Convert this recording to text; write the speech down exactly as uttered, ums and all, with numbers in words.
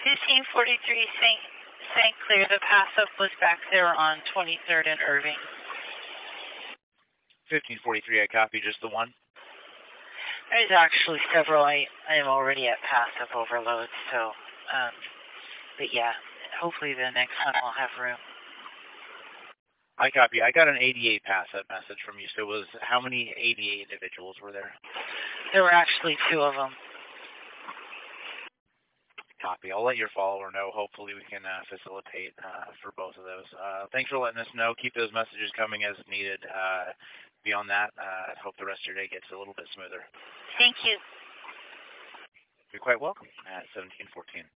fifteen forty-three Saint Saint Clair, the pass-up was back there on twenty-third and Irving. fifteen forty-three, I copy, just the one? There's actually several. I, I am already at pass-up overload, so, um, but yeah, hopefully the next one will have room. I copy. I got an eighty-eight pass-up message from you, so it was how many eighty-eight individuals were there? There were actually two of them. Copy. I'll let your follower know. Hopefully we can uh, facilitate uh, for both of those. Uh, thanks for letting us know. Keep those messages coming as needed. Uh, beyond that, I uh, hope the rest of your day gets a little bit smoother. Thank you. You're quite welcome at seventeen fourteen.